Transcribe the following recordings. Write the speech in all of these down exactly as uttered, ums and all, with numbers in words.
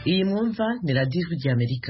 Iyi mwumva ni radiyo ijwi ry'Amerika.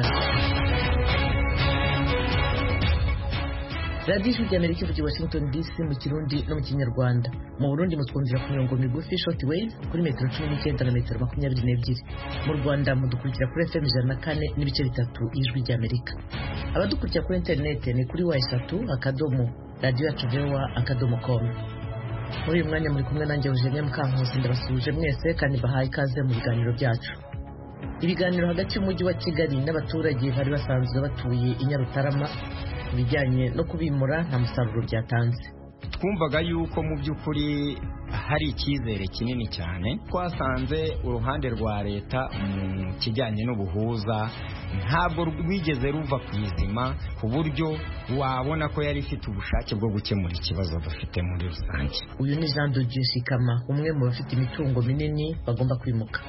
radiyo ijwi ry'Amerika ivugira Washington D C mu Kirundi no mu Kinyarwanda. Mu Burundi mutwumvira ku mirongo migufi short wave kuri metero cumi n'icyenda na metero makumyabiri n'ebyiri. Mu Rwanda mudukurikira kuri F M ijana na kane n'ibice bitatu ijwi ry'Amerika. Abadukurikira kuri internet ni kuri wa eshatu akadomo radio yacu vewa akadomo com. Muri uyu mwanya muri kumwe nanjye Eugenie Mukankusi, ndabasuje mwese kandi bahaye ikaze mu biganiro byacu. Ibiganiro hagati y'umujyi wa Kigali n'abaturage bari basanzwe batuye i Nyarutarama bijyanye no kubimura nta musaruro byatanze. Twumvaga yuko mu by'ukuri hari icyizere kinini cyane, twasanze uruhande rwa leta mu kijyanye n'ubuhuza ntabwo rwigeze ruva ku izima ku buryo wabona ko yari ifite ubushake bwo gukemura ikibazo dufite muri rusange. Uyu ni Jean de Dieu Shikama, umwe mu bafite imitungo minini bagomba kwimuka.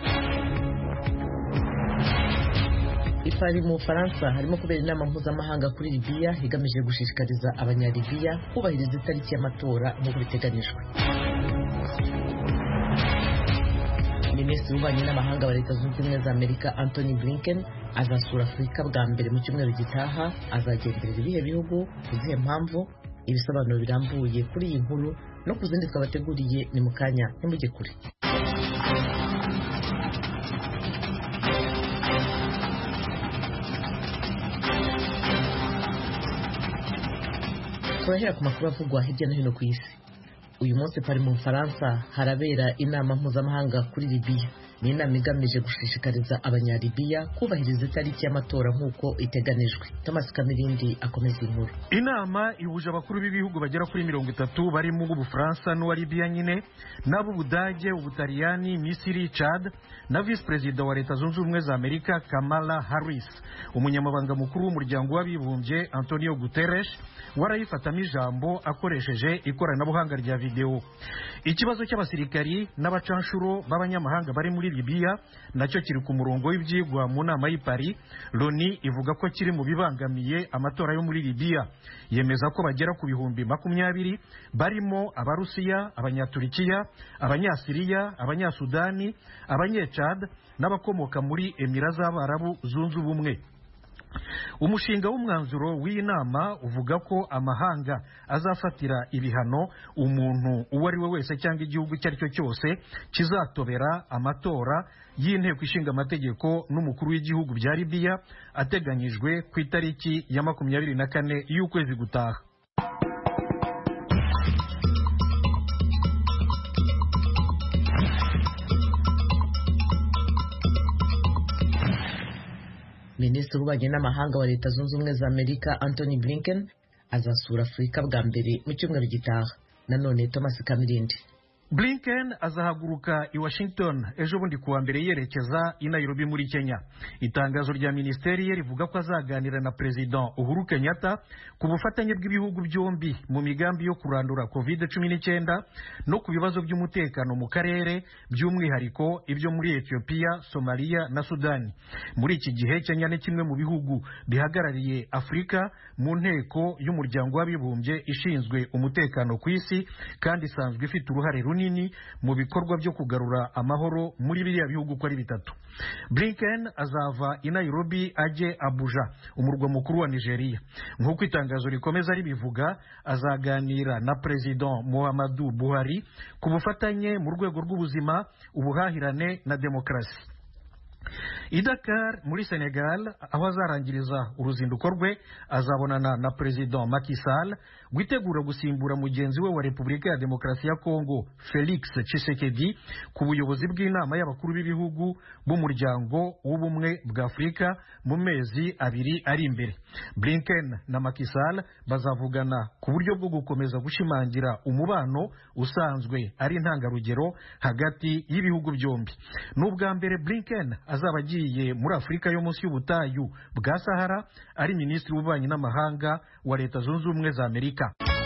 Ipari mu Faransa harimo kubera inama mpuzamahanga kuri Libya igamije gushishikariza abanyalibiya kubahiriza itariki y'amatora nk'uko biteganijwe. Minisitiri w'ububanyi n'amahanga wa Leta Zunze Ubumwe za Amerika Anthony Blinken azasura Afurika bwa mbere mu cyumweru gitaha. Azagenderera ibihe bihugu, izihe mpamvu? Ibisobanuro birambuye kuri iyi nkuru no ku zindi twabateguriye ni mu kanya, ntimujye kure. Turahera ku makuru avugwa hirya no hino ku isi. Uyu munsi pari mu Faransa harabera inama mpuzamahanga kuri Libya. Ni inama igamije gushishikariza abanyalibiya kubahiriza itariki y'amatora nk'uko iteganijwe. Thomas Kamirindi akomeza inkuru. Inama ihuje abakuru b'ibihugu bagera kuri mirongo itatu barimo ubufaransa n'uwa Libya nyine, n'abo Budage, Ubutaliyani, Misiri, Chad na Vice President wa Leta Zunze Ubumwe za Amerika Kamala Harris. Umunyamabanga mukuru w'umuryango w'abibumbye Antonio Guterres warayifatamo ijambo akoresheje ikoranabuhanga rya video. Ikibazo cy'abasirikari n'abacanshuro b'abanyamahanga bari muri Libya nacyo kiri ku murongo w'ibyigwa mu nama y'i Paris. Loni ivuga ko kiri mu bibangamiye amatora yo muri Libya. Yemeza ko bagera ku bihumbi makumyabiri barimo Abarusiya, Abanyaturikiya, Abanyasiriya, Abanyasudani, Abanyechad n'abakomoka muri Emira z'Abarabu Zunze Ubumwe. Umushinga w'umwanzuro w'iyi nama uvuga ko amahanga azafatira ibihano umuntu uwo ari we wese cyangwa igihugu icyo ari cyo cyose kizatobera amatora y'inteko ishinga amategeko n'umukuru w'igihugu bya Libya ateganyijwe ku itariki ya makumyabiri na kane y'ukwezi gutaha. Minisitiri w'ububanyi n'amahanga wa Leta Zunze Ubumwe za Amerika Anthony Blinken azasura Afurika bwa mbere mu cyumweru gitaha. Nanone Thomas Kamirindi. Blinken azahaguruka i Washington ejo bundi kuwa mbere yerekeza i Nairobi muri Kenya. Itangazo rya minisiteri ye rivuga ko azaganira na President Uhuru Kenyatta ku bufatanye bw'ibihugu byombi mu migambi yo kurandura covid cumi n'icyenda no ku bibazo by'umutekano mu karere, by'umwihariko ibyo muri Ethiopia, Somalia na Sudani. Muri iki gihe Kenya ni kimwe mu bihugu bihagarariye Afurika mu nteko y'umuryango w'abibumbye ishinzwe umutekano ku isi kandi isanzwe ifite uruhare nini mu bikorwa byo kugarura amahoro muri biriya bihugu ko ari bitatu. Blinken azava i Nairobi ajye Abuja, umurwa mukuru wa Nigeria. Nk'uko itangazo rikomeza ribivuga, azaganira na President Muhammadu Buhari ku bufatanye mu rwego rw'ubuzima, ubuhahirane na demokarasi. I Dakar muri Senegal aho azarangiriza uruzinduko rwe azabonana na President Macky Sall witegura gusimbura mugenzi we wa Repubulika ya Demokarasi ya Kongo Felix Tshisekedi ku buyobozi bw'inama y'abakuru b'ibihugu b'umuryango w'ubumwe bwa Afurika mu mezi abiri ari imbere. Blinken na Macky Sall bazavugana ku buryo bwo gukomeza gushimangira umubano usanzwe ari intangarugero hagati y'ibihugu byombi. N'ubwa mbere Blinken azaba agiye muri Afurika yo munsi y'ubutayu bwa Sahara ari minisitiri w'ububanyi n'amahanga wa Leta Zunze Ubumwe za Amerika.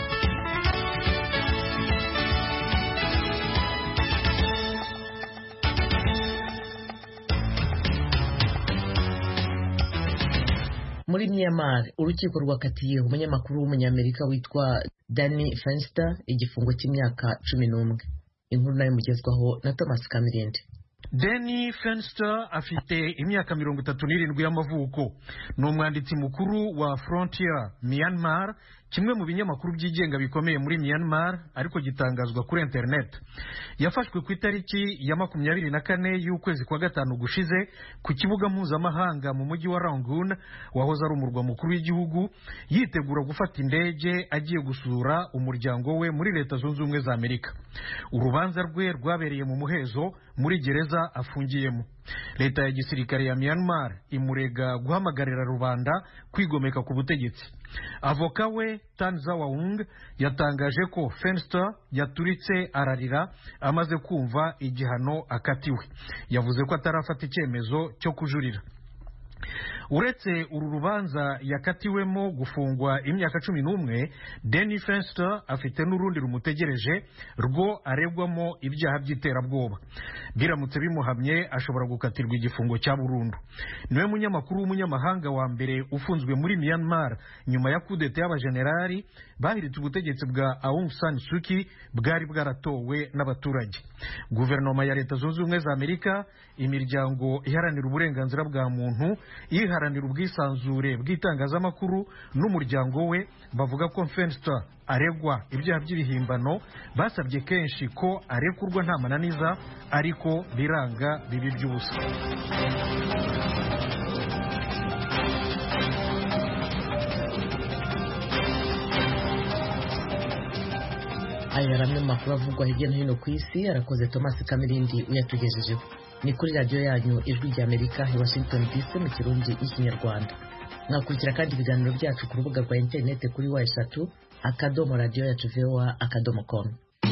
Muri Myanmar urukiko rwakatiye umunyamakuru w'umunyamerika witwa Danny Fenster igifungo cy'imyaka cumi n'umwe. Inkuru nayo mugezwaho na Thomas Kamirindi. Danny Fenster afite imyaka mirongo itatu n'irindwi y'amavuko. Ni umwanditsi mukuru wa Frontier Myanmar, kimwe mu binyamakuru byigenga bikomeye muri Myanmar ariko gitangazwa kuri internet. Yafashwe ku itariki ya makumyabiri na kane y'ukwezi kwa gatanu gushize ku kibuga mpuzamahanga mu mujyi wa Rangoon, wahoze ari umurwa mukuru w'igihugu, yitegura gufata indege agiye gusura umuryango we muri Leta Zunze Ubumwe za Amerika. Urubanza rwe rwabereye mu muhezo muri gereza afungiyemo. Leta ya gisirikare ya Myanmar imurega guhamagarira rubanda kwigomeka ku butegetsi. Avoka we Tan Zawang yatangaje ko Fenster yaturitse ararira amaze kumva igihano akatiwe. Yavuze ko atarafata icyemezo cyo kujurira. Uretse uru rubanza yakatiwemo gufungwa imyaka cumi n'umwe, Danny Fenster afite n'urundi rumutegereje rwo aregwamo ibyaha by'iterabwoba. Biramutse bimuhamye ashobora gukatirwa igifungo cya burundu. Niwe munyamakuru w'umunyamahanga wa mbere ufunzwe muri Myanmar nyuma ya kudeta y'abajenerali bahiritse ubutegetsi bwa Aung San Suu Kyi bwari bwaratowe n'abaturage. Guverinoma ya Leta Zunze Ubumwe za Amerika, imiryango iharanira uburenganzira bwa muntu, iharanira ubwisanzure bw'itangazamakuru n'umuryango we bavuga ko Fenster aregwa ibyaha by'ibihimbano. Basabye kenshi ko arekurwa nta mananiza, ariko biranga bibi by'ubusa. Aya ramwe mu makuru avugwa hirya no hino ku isi. Arakoze Thomas Kamirindi uyatugejejeho. Ni kuri radiyo yanyu Ijwi ry'Amerika i Washington D C mu Kirundi n'Ikinyarwanda. Mwakurikira kandi ibiganiro byacu ku rubuga rwa interineti kuri wa eshatu akadomo radiyo yacu voa akadomo com.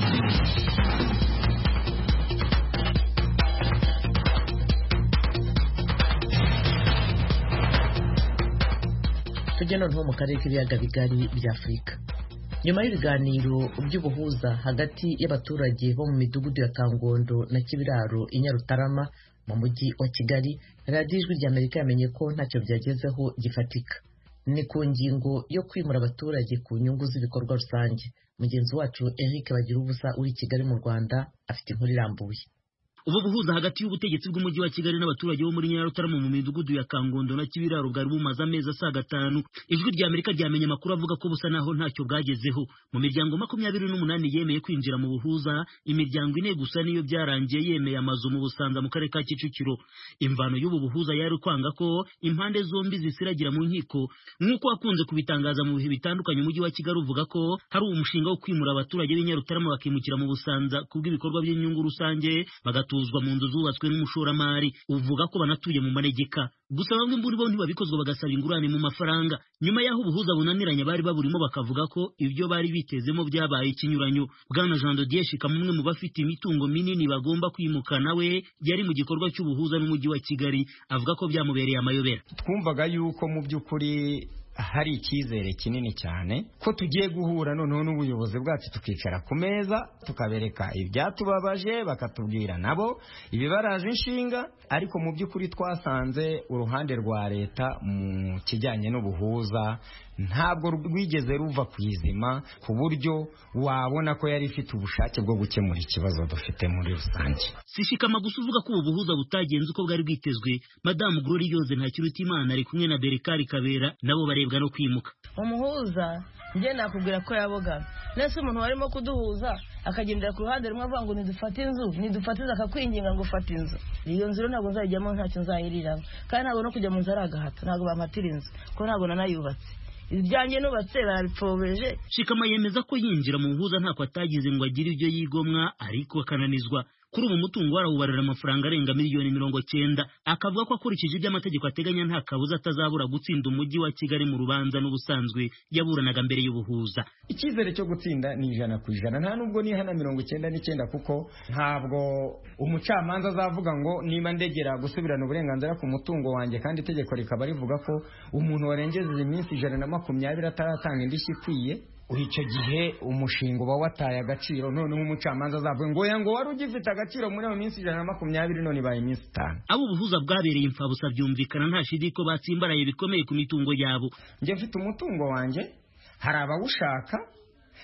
Tujya noneho mu karere k'ibiyaga bigari bya Afurika. Nyuma y'ibiganiro by'ubuhuza hagati y'abaturage bo mu midugudu ya Kangondo na Kibiraro i Nyarutarama mu mujyi wa Kigali, radiyo Ijwi ry'Amerika yamenye ko ntacyo byagezeho gifatika. Ni ku ngingo yo kwimura abaturage ku nyungu z'ibikorwa rusange. Mugenzi wacu Eric Bagirubusa uri Kigali mu Rwanda afite inkuru irambuye. Ubu buhuza hagati y'ubutegetsi bw'umujyi wa Kigali n'abaturage bo muri Nyarutarama mu midugudu ya Kangondo na Kibiraro bwari bumaze amezi asaga gatanu. Ijwi ry'Amerika ryamenye amakuru avuga ko busa naho ntacyo bwagezeho. Mu miryango makumyabiri n'umunani yemeye kwinjira mu buhuza, imiryango ine gusa niyo byarangiye yemeye amazu mu Busanza mu karere ka Kicukiro. Imvano y'ubu buhuza yari kwanga ko impande zombi zisiragira mu nkiko, nk'uko akunze kubitangaza mu bihe bitandukanye. Umujyi wa Kigali uvuga ko hari umushinga wo kwimura abaturage b'i Nyarutarama bakimukira mu Busanza kubw'ibikorwa by'inyungu rusange, bagatuzwa mu nzu zubatswe n'umushoramari uvuga ko banatuye mu manegeka. Gusa bamwe muri bo ntibabikozwa bagasaba ingurane mu mafaranga. Nyuma y'aho ubuhuza bunaniranye bari baburimo bakavuga ko ibyo bari bitezemo byabaye ikinyuranyo. Bwana Jean de Dieu Shika, umwe mu bafite imitungo minini bagomba kwimuka, nawe yari mu gikorwa cy'ubuhuza n'umujyi wa Kigali, avuga ko byamubereye amayobera. Twumvaga yuko mu by'ukuri hari icyizere kinini cyane ko tugiye guhura noneho n'ubuyobozi bwacu tukicara ku meza tukabereka ibyatubabaje, bakatubwira nabo ibibaraje inshinga. Ariko mu by'ukuri twasanze uruhande rwa leta mu kijyanye n'ubuhuza ntabwo rwigeze ruva ku izima ku buryo wabona ko yari ifite ubushake bwo gukemura ikibazo dufite muri rusange. Sishikama gusa uvuga ko ubu buhuza butagenze uko bwari bwitezwe. Madamu Gloriose Ntakirutimana ari kumwe na Berekari Kabera nabo barebwa no kwimuka. Umuhuza njye nakubwira ko yabogamye. Nese umuntu warimo kuduhuza akagendera ku ruhande rumwe avuga ngo nidufate inzu, nidufatiza akakwinginga ngo ufate inzu. Iyo nzu ntabwo nzajyamo, ntacyo nzayiriramo, kandi ntabwo no kujya mu nzu ari agahato, ntabwo bampatira inzu ko ntabwo nanayubatse. Ibyanjye nubatse barabipfobeje. Shikama yemeza ko yinjira mu buhuza ntako atagize ngo agire ibyo yigomwa, ariko akananizwa. Kuri ubu mutungo warawubarira amafaranga arenga miliyoni mirongo cyenda. Akavuga ko akurikije ibyo amategeko ateganya nta kabuza atazabura gutsinda umujyi wa Kigali mu rubanza n'ubusanzwe yaburanaga mbere y'ubuhuza. Icyizere cyo gutsinda ni ijana ku ijana, nta nubwo ni hana mirongo icyenda n'icyenda, kuko ntabwo umucamanza azavuga ngo niba ndegera gusubirana uburenganzira ku mutungo wanjye kandi itegeko rikaba rivuga ko umuntu warengeje iminsi ijana na makumyabiri ataratanga indishyi ikwiye, icyo gihe umushinga uba wataye agaciro. Noneho umucamanza azavuga ngo ya ngo wari ugifite agaciro muri iyo minsi ijana na makumyabiri none ibaye iminsi itanu. Abo ubuhuza bwabereye imfabusa byumvikana nta shidi ko batsimbaraye bikomeye ku mitungo yabo. Njye mfite umutungo wanjye, hari abawushaka,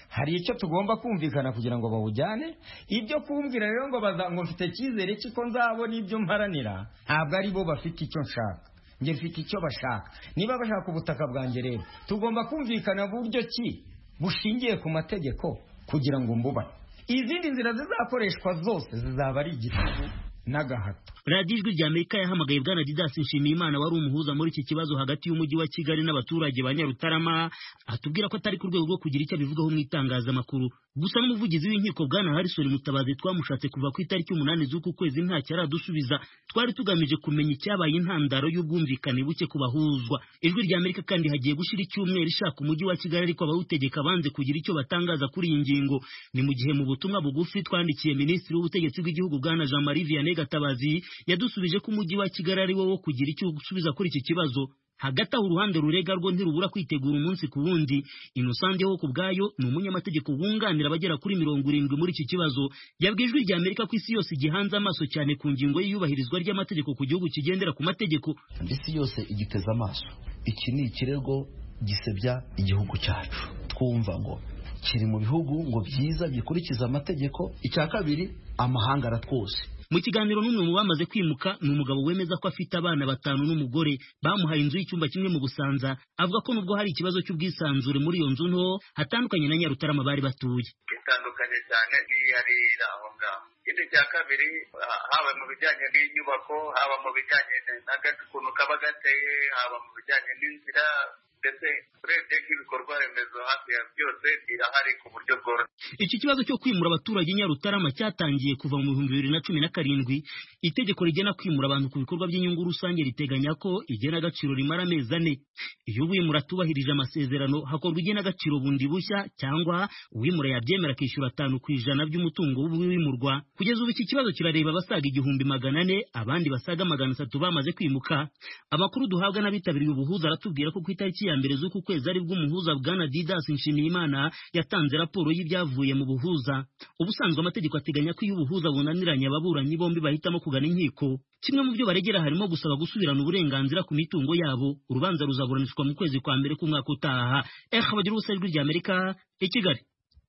hari icyo tugomba kumvikana kugira ngo bawujyane. Ibyo kumbwira rero ngo baza ngo mfite cyizere cy'iko nzabona ibyo mparanira, ntabwo ari bo bafite icyo nshaka, njye mfite icyo bashaka. Niba bashaka ubutaka bwanjye rero tugomba kumvikana buryo ki bushingiye ku mategeko kugira ngo mbubane. Izindi nzira zizakoreshwa zose zizaba ari igitugu n'agahato. radiyo ijwi rya Amerika yahamagaye bwana Didas Nshimiyimana wari umuhuza muri iki kibazo hagati y'umujyi wa Kigali n'abaturage ba Nyarutarama, atubwira ko atari ku rwego rwo kugira icyo abivugaho mu itangazamakuru. Gusa n'umuvugizi w'inkiko bwana Harrison Mutabazi twamushatse kuva ku itariki umunani z'uku kwezi ntacyo aradusubiza. Twari tugamije kumenya icyabaye intandaro y'ubwumvikane buke ku bahuzwa. Ijwi rya Amerika kandi hagiye gushira icyumweru ishaka umujyi wa Kigali ariko abawutegeka banze kugira icyo batangaza kuri iyi ngingo. Ni mu gihe mu butumwa bugufi twandikiye Minisitiri w'Ubutegetsi bw'Igihugu bwana Jean Marie Vianney Gatabazi yadusubije ko umujyi wa Kigali ari wo wo kugira icyo gusubiza kuri iki kibazo. Hagati aho uruhande rurega rwo ntirubura kwitegura umunsi ku wundi. Innocent ho ku bwayo ni umunyamategeko wunganira abagera kuri mirongo irindwi muri iki kibazo, yabwiye Ijwi rya Amerika ko isi yose igihanze amaso cyane ku ngingo y'iyubahirizwa ry'amategeko ku gihugu kigendera ku mategeko. Isi yose igiteza amaso. Iki ni ikirego gisebya igihugu cyacu. Twumva ngo kiri mu bihugu ngo byiza bikurikiza amategeko. Icya kabiri, amahanga aratwose. Mu kiganiro n'umwe mu bamaze kwimuka ni umugabo wemeza ko afite abana batanu n'umugore bamuhaye inzu y'icyumba kimwe mu Busanza. Avuga ko nubwo hari ikibazo cy'ubwisanzure muri iyo nzu nto hatandukanye na Nyarutarama bari batuye. Bitandukanye cyane n'iyarira aho ngaho. Ikindi cya kabiri, haba mu bijyanye n'inyubako, haba mu bijyanye n'agakuntu kaba gateye, haba mu bijyanye n'inzira, ndetse urebye nk'ibikorwa remezo hafi ya byose birahari ku buryo bworoshye. Iki kibazo cyo kwimura abaturage Nyarutarama cyatangiye kuva mu bihumbi bibiri na cumi na karindwi. Itegeko rigena kwimura abantu ku bikorwa by'inyungu rusange riteganya ko igena agaciro rimara amezi ane. Iyo uwimura atubahirije amasezerano hakorwa igena agaciro bundi bushya, cyangwa uwimura yabyemera akishyura atanu ku ijana by'umutungo w'uwimurwa. Kugeza ubu iki kibazo kirareba abasaga igihumbi magana ane, abandi basaga magana atatu bamaze kwimuka. Amakuru duhabwa n'abitabiriye ubuhuza aratubwira ko ku itariki ya mbere z'uku kwezi ari bw'umuhuza bwana Didas Nshimiyimana yatanze raporo y'ibyavuye mu buhuza. Ubusanzwe amategeko ateganya ko iyo ubuhuza bunaniranye ababuranyi bombi bahitamo kugana inkiko. Kimwe mu byo baregera harimo gusaba gusubirana uburenganzira ku mitungo yabo. Urubanza ruzaburanishwa mu kwezi kwa mbere k'umwaka utaha. Eh bagira ubusa Ijwi rya Amerika i Kigali.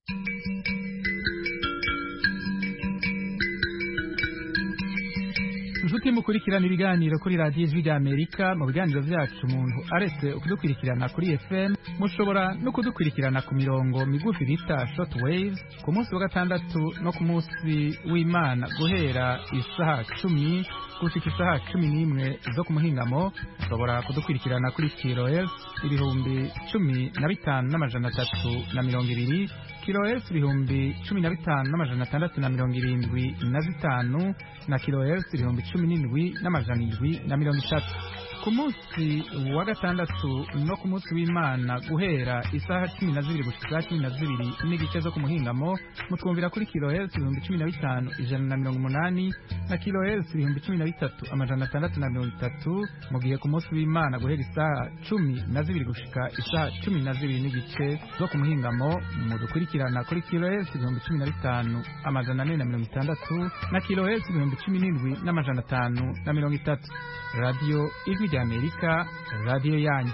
Inshuti mukurikirana ibiganiro kuri radiyo Ijwi rya Amerika. Mu biganiro byacu umuntu aretse ukudukurikirana kuri F M, mushobora no kudukurikirana ku mirongo migufi bita short waves ku munsi wa gatandatu no ku munsi w'Imana guhera isaha cumi gushika isaha cumi n'imwe zo ku muhingamo. Mushobora kudukurikirana kuri kilohertz ibihumbi cumi na bitanu n'amajana atatu na mirongo ibiri, kilohertz ibihumbi cumi na bitanu n'amajana atandatu na mirongo irindwi na zitanu, na kilohertz ibihumbi cumi n'indwi n'amajana indwi na mirongo itatu. Ku munsi wa gatandatu no ku munsi w'Imana guhera isaha cumi na zibiri gushika cumi na zibiri n'igice zo ku muhingamo, mutwumvira kuri kilohertz ibihumbi cumi na bitanu ijana na mirongo umunani, na kilohertz ibihumbi cumi na bitatu amajana atandatu na mirongo itatu. Mu gihe ku munsi w'Imana guhera isaha cumi na zibiri gushika isaha cumi na zibiri n'igice zo ku muhingamo, mudukurikirana kuri kilohertz ibihumbi cumi na bitanu amajana ane na mirongo itandatu, na kilohertz ibihumbi cumi n'indwi n'amajana atanu na mirongo itatu. Radio Ijwi rya Amerika, radio yanyu.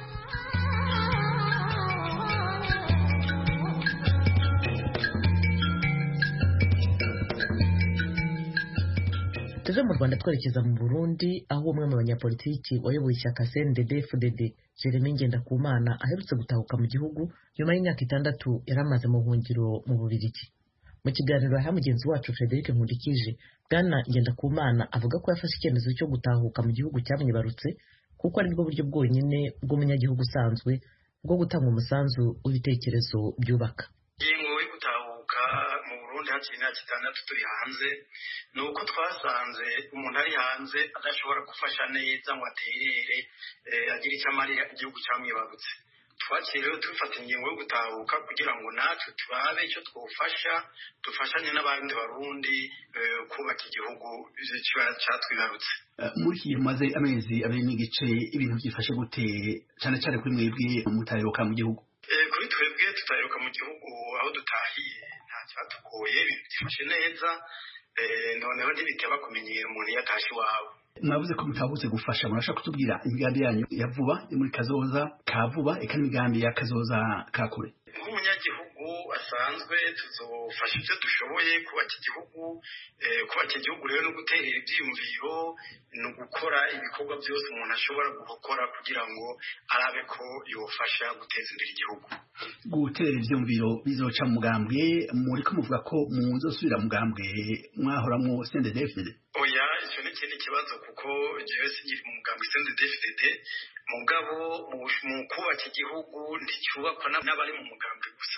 Tuve mu Rwanda twerekeza mu Burundi, aho umwe mu banyapolitiki wayoboye ishyaka C N D D F D D Jeremy Ngendakumana aherutse gutahuka mu gihugu nyuma y'imyaka itandatu yari amaze mu buhungiro mu Bubiligi. Mu kiganiro ha mugenzi wacu Frederic Nkundikije, bwana Ngendakumana avuga ko yafashe icyemezo cyo gutahuka mu gihugu cyamwibarutse kuko ari bwo buryo bwonyine bw'umunyagihugu usanzwe bwo gutanga umusanzu w'ibitekerezo byubaka. Ingo yo gutahuka mu Burundi hakiri imyaka itandatu turi hanze, nuko twasanze umuntu ari hanze adashobora gufasha neza ngo aterere agire icyo amarira igihugu cyamwibarutse. Twaciye rero tufata ingingo yo gutahuka kugira ngo natwe turabe icyo twofasha, dufashanye n'abandi Barundi kubaka igihugu cyatwibarutse. Muri iki gihe maze amezi abiri n'igice, ibintu byifashe gute cyane cyane kuri mwebwe mutaheruka mu gihugu? Kuri twebwe tutaheruka mu gihugu aho dutahiye nta cyatugoye, byifashe neza, noneho ntibiteba kumenyera umuntu yatashe iwabo. Mwavuze ko mutahutse gufasha, murashaka kutubwira imigambi yanyu ya vuba muri kazoza ka vuba eka n'imigambi ya kazoza ka kure? Nk'umunyagihugu amakungu asanzwe tuzofasha ibyo dushoboye kubaka igihugu kubaka igihugu rero no guterera ibyiyumviro no gukora ibikorwa byose umuntu ashobora gukora kugira ngo arabe ko yofasha guteza imbere igihugu. Guterera ibyiyumviro bizoca mu mugambwe muri ko muvuga ko muzosubira mu mugambwe mwahoramwo C N D D F D D? Oya, icyo ni ikindi kibazo kuko jewe singiri mu mugambwe C N D D F D D, mugabo mu kubaka igihugu nticyubakwa n'abari mu mugambwe gusa,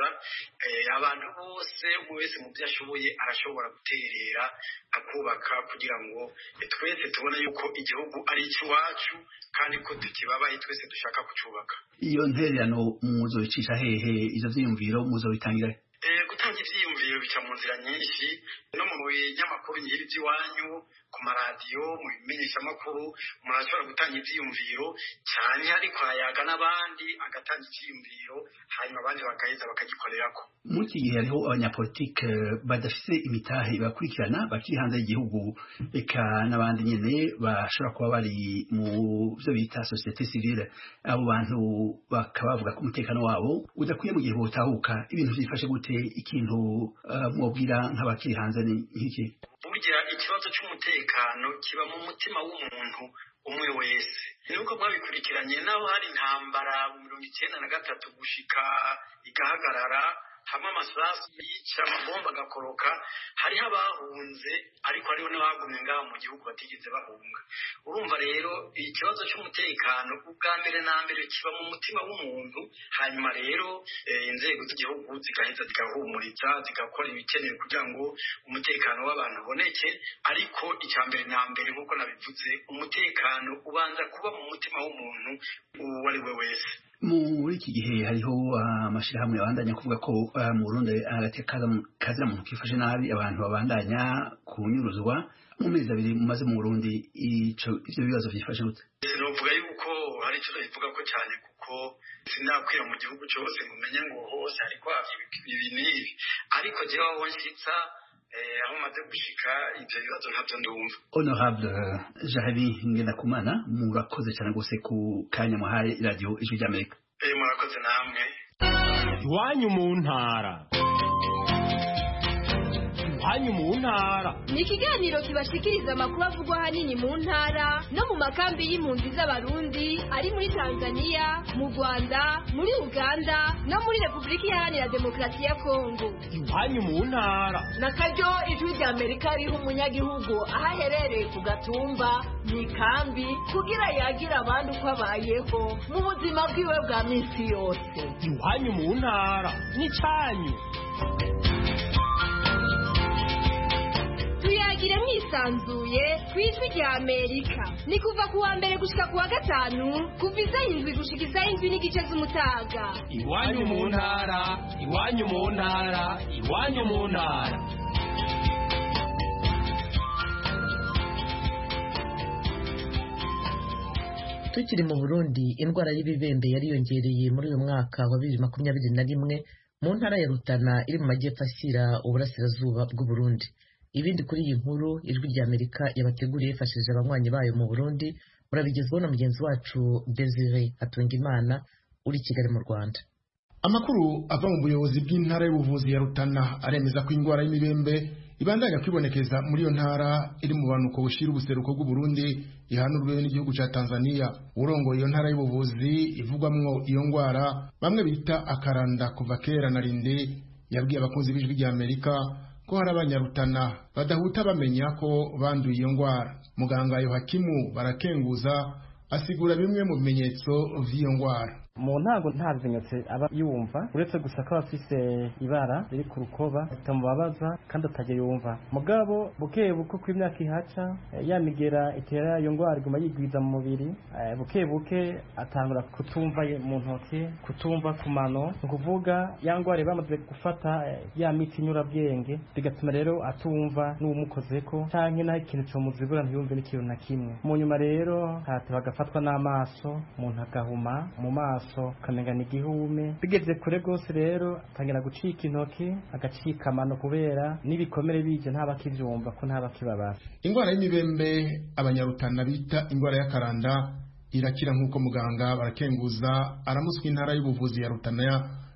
abantu bose wese mu byo ashoboye arashobora guterera akubaka kugira ngo twese tubone yuko igihugu ari icy'iwacu kandi ko tukibabaye twese dushaka kucubaka. Iyo ntererano muzobicisha hehe? Ivyo vyiyumviro muzobitangira Eh gutanga ivyiyumviro bica mu nzira nyinshi, no mu binyamakuru nyiri by'iwanyu, ku maradiyo, mu bimenyeshamakuru umuntu ashobora gutanga ivyiyumviro cyane, ariko ayaga n'abandi agatanga ivyiyumviro hanyuma abandi bakaheza bakagikorerako. Muri iki gihe hariho abanyapolitike badafise imitahe bakurikirana bakiri hanze y'igihugu, eka n'abandi nyene bashobora kuba bari mu byo bita societe civile. Abo bantu bakaba bavuga ko umutekano wabo udakwiye mu gihe botahuka. Ibintu byifashe gute? Ikintu uh, mwobwira nk'abakiri hanze ni iki? Burya ikibazo cy'umutekano kiba mu mutima w'umuntu umwe wese. Nuko mwabikurikiranye naho hari intambara mu mirongo icyenda na gatatu gushika igahagarara, hamwe amasasu yica amabomba agakoroka, hariho abahunze ariko hariho n'abagumye ngaho mu gihugu batigeze bahunga. Urumva rero ikibazo cy'umutekano ubwa mbere na mbere kiba mu mutima w'umuntu, hanyuma rero inzego z'igihugu zigaheza zigahumuriza zigakora ibikenewe kugira ngo umutekano w'abantu uboneke, ariko icya mbere na mbere nk'uko nabivuze umutekano ubanza kuba mu mutima w'umuntu uwo ari we wese. Muri iki gihe hariho amashirahamwe abandanya kuvuga ko mu Burundi kazira muntu kifashe nabi, abantu babandanya kunyuruzwa. Mu mezi abiri mumaze mu Burundi ico ivyo bibazo byifashe gute? Sinovuga yuko hari icyo bivuga ko cyane kuko sinakwira mu gihugu cyose ngumenye ngo hose ariko ibi n'ibi, ariko jewe aho nshitsa aho maze gushika ivyo bibazo ntabyo ndumva. Honorable Jahabi Ngendakumana, murakoze cyane gose ku kanya muhaye radio Ijwi ry'Amerika. Eh murakoze namwe. Iwanyu mu ntara. Iwanyu mu ntara ni ikiganiro kibashikiriza amakuru avugwa hanini mu ntara no mu makambi y'impunzi z'abarundi ari muri Tanzania, mu Rwanda, muri Uganda no muri Repubulika Iharanira Demokarasi ya Kongo. Iwanyu mu ntara na karyo Ijwi ry'Amerika riha umunyagihugu aho aherereye ku gatumba mu ikambi kugira yagira abandi uko abayeho mu buzima bwiwe bwa minsi yose. Iwanyu mu ntara ni cyanyu. Tuyagire mwisanzuye ku Ijwi ry'Amerika. Ni kuva ku wa mbere gushika ku wa gatanu kuva isaha indwi gushika isaha indwi n'igice z'umutaga. Iwanyu mu ntara, iwanyu mu ntara, iwanyu mu ntara. Tukiri mu Burundi, indwara y'ibibembe yariyongereye muri uyu mwaka wa bibiri makumyabiri na rimwe mu ntara ya Rutana iri mu majyepfo ashyira uburasirazuba bw'u Burundi. Ibindi kuri iyi nkuru Ijwi ry'Amerika yabateguriye yifashishije abanywanyi bayo mu Burundi, murabigezwaho na mugenzi wacu Desire Atungimana uri Kigali mu Rwanda. Amakuru ava mu buyobozi bw'intara y'ubuvuzi ya Rutana aremeza ko indwara y'imibembe ibandanya kwibonekeza muri iyo ntara iri mu banuko bushira ubuseruko bw'u Burundi ihanurwe n'igihugu ca Tanzania. Urongoye iyo ntara y'ubuvuzi ivugwamwo iyo ndwara bamwe bita akaranda kuva kera na rinde yabwiye abakunzi b'Ijwi ry'Amerika ko hari abanyarutana badahuta bamenya ko banduye iyo ndwara. Muganga Yohakimu Barakenguza asigura bimwe mu bimenyetso vy'iyo ndwara. Mu ntago nta bimenyetso aba yumva uretse gusa ko afise ibara riri ku rukoba bitamubabaza kandi atajya yumva. Mugabo buke buko kw'imyaka ihaca yamigera itera iyo ndwara iguma yigwiza mu mubiri, buke buke atangura kutumva mu ntoki, kutumva ku mano, ukuvuga ya ndwara bamaze gufata ya miti nyurabwenge bigatuma rero atumva n'umukozeko canke naho ikintu cyo muzigura ntiyumve n'ikintu na kimwe. Mu nyuma rero hata bagafatwa n'amaso, umuntu agahuma mu maso kamengana igihume, bigeze kure gose rero atangira gucika intoki agacika amano kubera n'ibikomere bije ntabakivyumva ko ntabakibabara. Indwara y'imibembe abanyarutana bita indwara y'akaranda irakira nk'uko muganga Barakenguza aramuswa intara y'ubuvuzi ya Rutana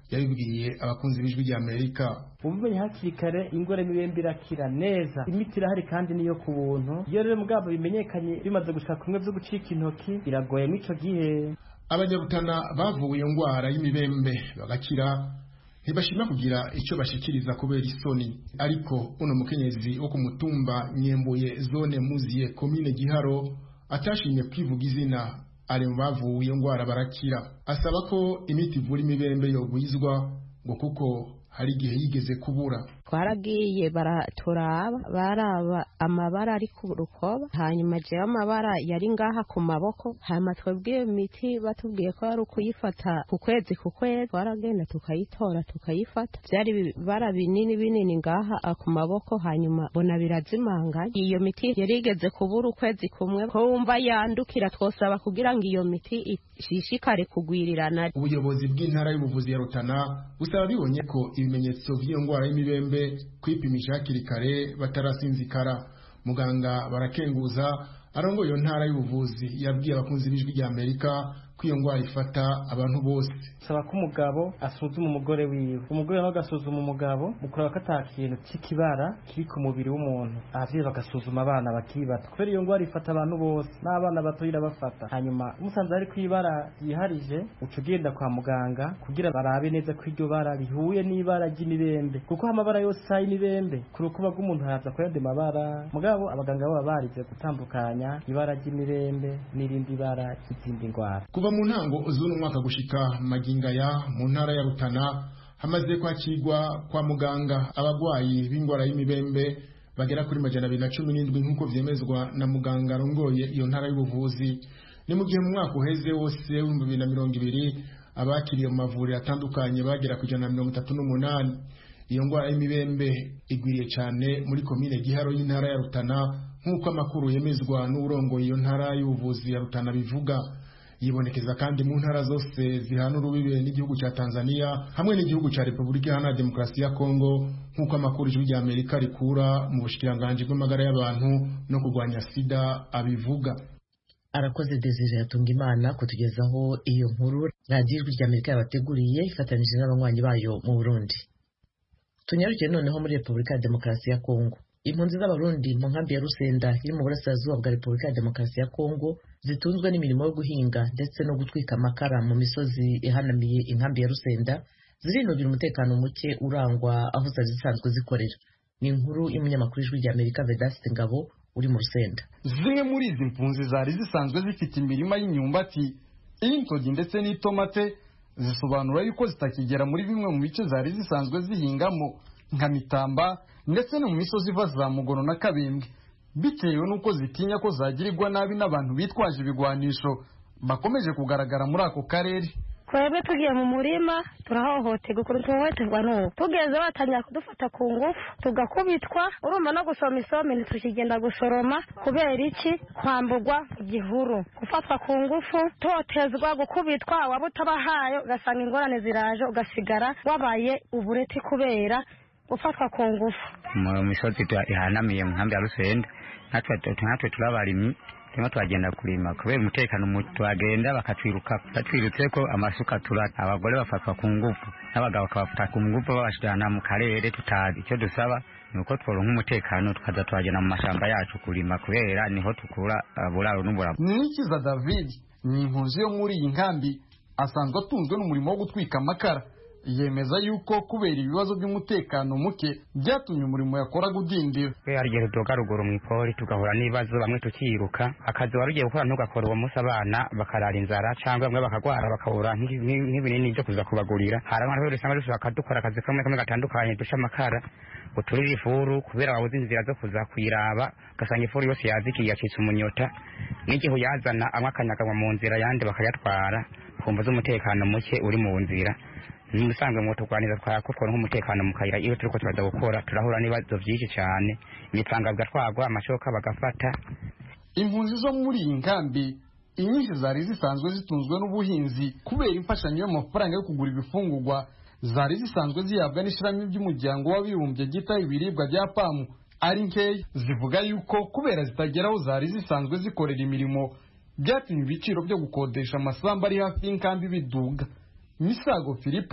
yabibwiye abakunzi b'ijwi rya Amerika. ubumenye hakiri kare ingwara y'imibembe irakira neza, imiti irahari kandi niyo ku buntu. Iyo rero mugabo bimenyekanye bimaze gushika kumwe vyo gucika intoki biragoye n'ico gihe. Abanyarutana bavuye iyo ngwara y'imibembe bagakira ntibashima kugira icyo bashikiriza kubera isoni, ariko uno mukenyezi wo ku mutumba Nyembuye zone Muziye komine Giharo atashimye kwivuga izina ari mu bavuye iyo ngwara barakira. Asaba ko imiti ivura imibembe yogwizwa ngo kuko hari igihe yigeze kubura. Twaragiye baraturaba baraba amabara ari ku rukoba, hanyuma jewe amabara yari ngaha ku maboko, hanyuma twebwiye imiti batubwiye ko ari ukuyifata ku kwezi ku kwezi, twaragenda tukayitora tukayifata, byari bara binini binini ngaha ku maboko, hanyuma bona birazimanganye. Iyo miti yari igeze kubura ukwezi kumwe, ko wumva yandukira twosaba kugira ngo iyo miti ishishikare kugwirirana. Ubuyobozi bw'intara y'ubuvuzi ya Rutana busaba bibonye ko ibimenyetso by'iyo ngwara y'imibembe kwipimisha hakiri kare batarasinzikara. Muganga Barakenguza arongo iyo ntara y'ubuvuzi yabwiye abakunzi b'ijwi rya Amerika ko iyo ngwara ifata abantu bose. Saba ko umugabo asuzuma umugore wiwe, umugore nawe agasuzuma umugabo, mukuraba ko ata kintu cy'ikibara kiri ku mubiri w'umuntu, abavyeyi bagasuzuma abana bakiri bato, kubera iyo ngwara ifata abantu bose n'abana bato irabafata. Hanyuma umusanze ari kwibara yiharije uca ugenda kwa muganga kugira barabe neza ko iryo bara rihuye n'ibara ry'imibembe, kuko amabara yose ari imibembe ku rukuba rw'umuntu haza kuyandi mabara. Mugabo abaganga baba barize gutandukanya ibara ry'imibembe n'irindi bara ry'izindi ngwara. Kuva mu ntango z'uno mwaka gushika magingaya mu ntara ya Rutana hamaze kwakirwa kwa muganga abagwayi b'ingwara y'imibembe bagera kuri majana abiri na cumi n'indwi nk'uko vyemezwa na muganga rongoye iyo ntara y'ubuvuzi. Ni mu gihe mu mwaka uheze wose w'ibihumbi bibiri na mirongo ibiri abakiriye mu mavuriro atandukanye bagera ku ijana na mirongo itatu n'umunani. Iyo ngwara y'imibembe igwiriye cyane muri komine Giharo y'intara ya Rutana nk'uko amakuru yemezwa n'urongoye iyo ntara y'ubuvuzi ya Rutana bivuga. Yibonekeza kandi mu ntara zose zihana urubibe n'igihugu cya Tanzania hamwe n'igihugu cya Repubulika Iharanira Demokarasi ya Kongo nk'uko amakuru y'ijwi rya Amerika rikura mu bushikiranganje bw'amagara y'abantu no kurwanya sida abivuga. Arakoze Desire yatunga Imana kutugezaho iyo nkuru. Radio y'ijwi rya Amerika yabateguriye ifatanije n'abanywanyi bayo mu Burundi. Tunyarukiye noneho muri Repubulika ya Demokarasi ya Kongo. Impunzi z'abarundi mu nkambi ya Rusenda iri mu burasirazuba bwa Repubulika ya Demokarasi ya Kongo zitunzwe n'imirimo yo guhinga ndetse no gutwika amakara mu misozi ihanamiye inkambi ya Rusenda zirinubira umutekano muke urangwa aho zari zisanzwe zikorera. Ni inkuru y'umunyamakuru w'ijwi rya Amerika Vedaste Ngabo uri mu Rusenda. Zimwe muri izi mpunzi zari zisanzwe zifite imirima y'imyumbati, intogi ndetse n'itomate, zisobanura yuko zitakigera muri bimwe mu bice zari zisanzwe zihingamo nka Mitamba ndetse no mu misozi iva za Mugono na Kabembwe, bitewe nuko zitinya ko zagirirwa nabi n'abantu bitwaje ibigwanisho bakomeje kugaragara muri ako karere. Twebwe tugiye mu murima turahohoterwa ukuntu tuhohoterwa n'ubu tugeze batangira kudufata ku ngufu tugakubitwa, urumva no gusoma isombe ntitukigenda gusoroma kubera iki? Kwambugwa ku gihuru, gufatwa ku ngufu, totezwa, gukubitwa, waba utabahaye ugasanga ingorane ziraje ugasigara wabaye ubureti kubera ufatwa ku ngufu. Mu misozi ihanamiye mu nkambi ya Rusenda natwe natwe turabarimyi Tuma twagenda kurima kubera umutekano twagenda bakatwiruka batwirutse ko amasuka tura abagore bafatwa ku ngufu n'abagabo bakabafata ku ngufu babashirana mu karere tutazi icyo dusaba nuko tworonka umutekano tukaza twagenda mu mashamba yacu kurima kubera niho tukura buraro n'ubura. Nikiza David ni impunzi yo muri iyi nkambi asanzwe atunzwe n'umurimo wo gutwika amakara. Yemeza yuko kubera ibibazo by'umutekano muke byatumye umurimo yakora gudindira. We arigihe tuga ruguru mu ipori tugahura n'ibibazo bamwe tukiruka akazi warugiye gukora ntugakora uwo munsi abana bakarara inzara cyangwa bamwe bakagwara bakabura nk'ibinini byo kuza kubagurira. Hari abantu rero usanga dushaka dukora akazi kamwe kamwe gatandukanye dusha amakara uturira ifuru kubera wabuze inzira zo kuza kuyiraba gasanga ifuru yose yazikiye yacitse umunyota n'igihe yazana amwe akanyagwa mu nzira yandi bakayatwara kumva z'umutekano muke uri mu nzira. Musanzwe mu tukwanira twakora nk'umutekano mu kayira iyo turiko turaza gukora turahura n'ibibazo byinshi cyane imipanga bwatwagwa amashoka bagafata. Impunzi zo muri iyi nkambi inyinshi zari zisanzwe zitunzwe n'ubuhinzi kubera imfashanyo y'amafaranga yo kugura ibifungurwa zari zisanzwe zihabwa n'ishirahamwe by'umuryango w'abibumbye gita ibiribwa bya pamu ari nkeya. Zivuga yuko kubera zitageraho zari zisanzwe zikorera imirimo byatumye ibiciro byo gukodesha amasamba ari hafi y'inkambi biduga. Misago Filipo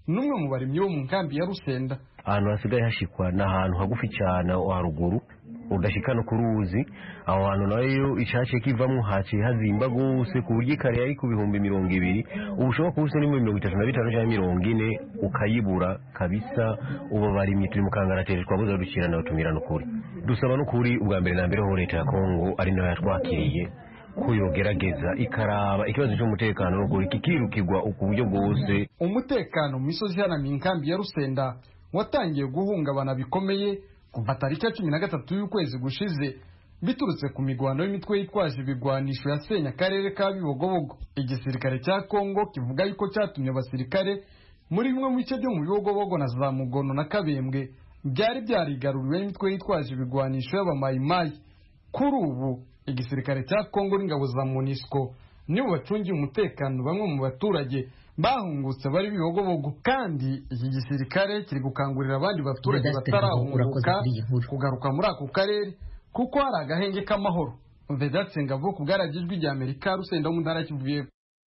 n'umwe mu barimyi bo mu nkambi ya Rusenda. Ahantu hasigaye hashikwa n'ahantu hagufi cyane haruguru udashika no kuruzi, aho hantu nayo icace kivamwo haciye hazimba gose ku buryo kare yari ku bihumbi mirongo ibiri ubushoboka bose ni mirongo itatu na bitanu cyangwa mirongo ine ukayibura kabisa. ubu barimye turi mu kangarateri twabuza dukirana utumirano kuri dusaba no kuri ubwa mbere na mbere ho leta ya Kongo ari nayo yatwakiriye ko yogerageza ikaraba ikibazo cy'umutekano no kuri kikirukirwa ku buryo bwose. Umutekano mu misozi hana mu nkambi ya Rusenda watangiye guhungabana bikomeye kuva tariki ya cumi na gatatu y'ukwezi gushize biturutse ku migwano y'imitwe yitwaje ibigwanisho yasenya akarere ka Bibogobogo. Igisirikare cya Kongo kivuga yuko cyatumye abasirikare muri bimwe mu bice byo mu Bibogobogo na za Mugono na Kabembwe byari byarigaruriwe n'imitwe yitwaje ibigwanisho y'abamayimayi. Kuri ubu igisirikare cya Kongo n'ingabo za MONUSCO nibo bacungiye umutekano bamwe mu baturage bahungutse bari Bibogobogo, kandi iki gisirikare kiri gukangurira abandi baturage batarahunguka kugaruka muri ako karere kuko hari agahenge k'amahoro. Vedatse Ngabo ku bwaragijwe rya Amerika Rusenda mu ntara kivuye.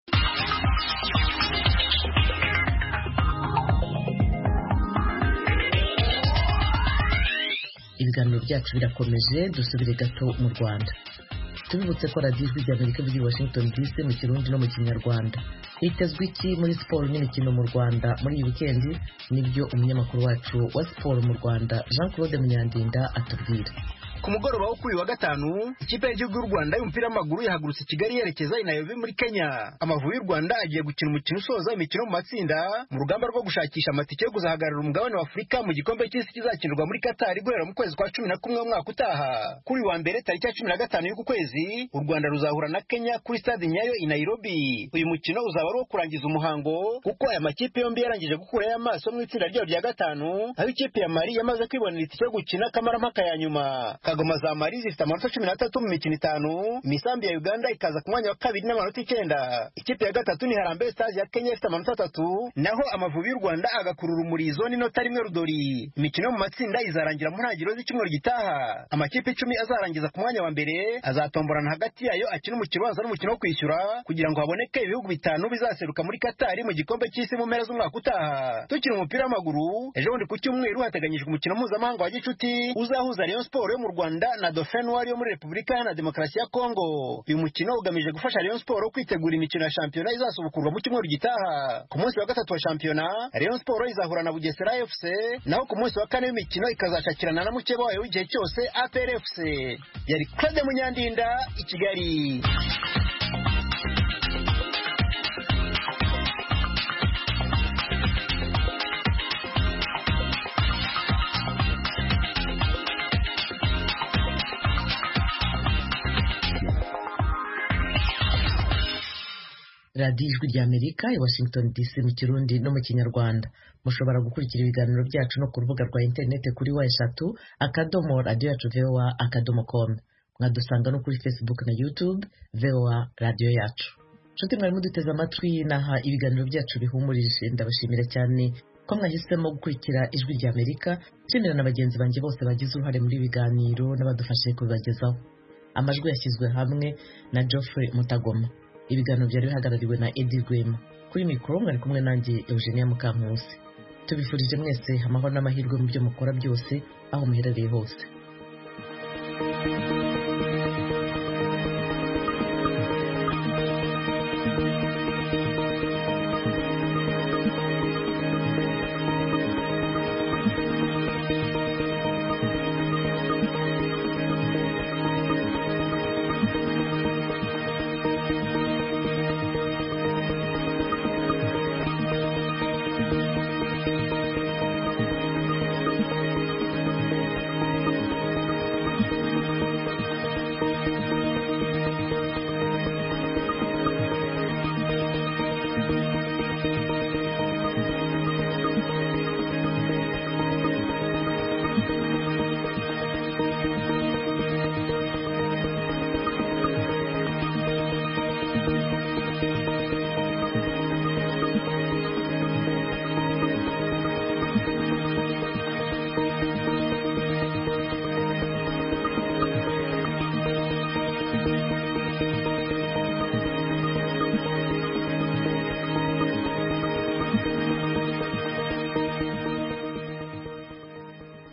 Ibiganiro byacu birakomeje, dusubire gato mu Rwanda. Tubibutse ko radiyo ijwi rya Amerika muri Washington D C mu Kirundi no mu Kinyarwanda. Hitezwe iki muri siporo n'imikino mu Rwanda muri iyi wikendi? Nibyo umunyamakuru wacu wa siporo mu Rwanda Jean Claude Munyandinda atubwira. Ku mugoroba wo kuri wa gatanu ikipe y'igihugu y'u Rwanda y'umupira w'amaguru yahagurutse Kigali yerekeza i Nairobi muri Kenya. Amavubi y'u Rwanda agiye gukina umukino usoza imikino mu matsinda mu rugamba rwo gushakisha amatike yo kuzahagararira umugabane wa Afurika mu gikombe cy'isi kizakinirwa muri Qatar guhera mu kwezi kwa cumi na kumwe umwaka utaha. Kuri wa mbere tariki ya cumi na gatanu y'uku kwezi u Rwanda ruzahura na Kenya kuri stade Nyayo i Nairobi. Uyu mukino uzaba ari uwo kurangiza umuhango kuko aya makipe yombi yarangije gukurayo amaso mu itsinda ryayo rya gatanu, aho ikipe ya Mali yamaze kwibonera itike yo gukina kamarampaka ya nyuma. Kagoma za Mali zifite amanota cumi n'atatu mu mikino itanu, imisambi ya Uganda ikaza ku mwanya wa kabiri n'amanota icyenda. Ikipe ya gatatu ni Harambee Stars ya Kenya ifite amanota atatu, naho Amavubi y'u Rwanda agakurura umurizo n'inota rimwe rudori. Imikino mu matsinda izarangira mu ntangiriro z'icyumweru gitaha. Amakipe icumi azarangiza ku mwanya wa mbere azatomborana hagati yayo akina umukino ubanza n'umukino wo kwishyura kugira ngo haboneke ibihugu bitanu bizaseruka muri Qatar mu gikombe cy'isi mu mpera z'umwaka utaha. Tukiri umupira w'amaguru, ejo bundi ku cyumweru hateganyijwe umukino mpuzamahanga wa gicuti uzahuza Rayon Sport yo mu Rwanda na Dauphin Noir yo muri Repubulika Iharanira Demokarasi ya Kongo. Uyu mukino ugamije gufasha Rayon Sport kwitegura imikino ya shampiyona izasubukurwa mu cyumweru gitaha. Ku munsi wa gatatu wa shampiyona Rayon Sport izahura na Bugesera F C, naho ku munsi wa kane w'imikino ikazashakirana na mukeba wayo w'igihe cyose A P R F C. Yari Claude Munyandinda i Kigali. radiyo ijwi rya Amerika i Washington D C mu Kirundi no mu Kinyarwanda. Mushobora gukurikira ibiganiro byacu no ku rubuga rwa interineti kuri wa eshatu akadomo radiyo yacu V O A akadomo com. Mwadusanga no kuri Facebook na YouTube V O A radiyo yacu. Nshuti mwari muduteze amatwi naha ibiganiro byacu bihumurije, ndabashimira cyane ko mwahisemo gukurikira ijwi rya Amerika. Nshimira na bagenzi banjye bose bagize uruhare muri biganiro n'abadufashije kubibagezaho. Amajwi yashyizwe hamwe na Geoffrey Mutagoma. Ibiganiro byari bihagarariwe na Eddie Rwema. Kuri mikoro mwari kumwe nanjye Eugenia Mukankusi. Tubifurije mwese amahoro n'amahirwe mu byo mukora byose aho muherereye hose.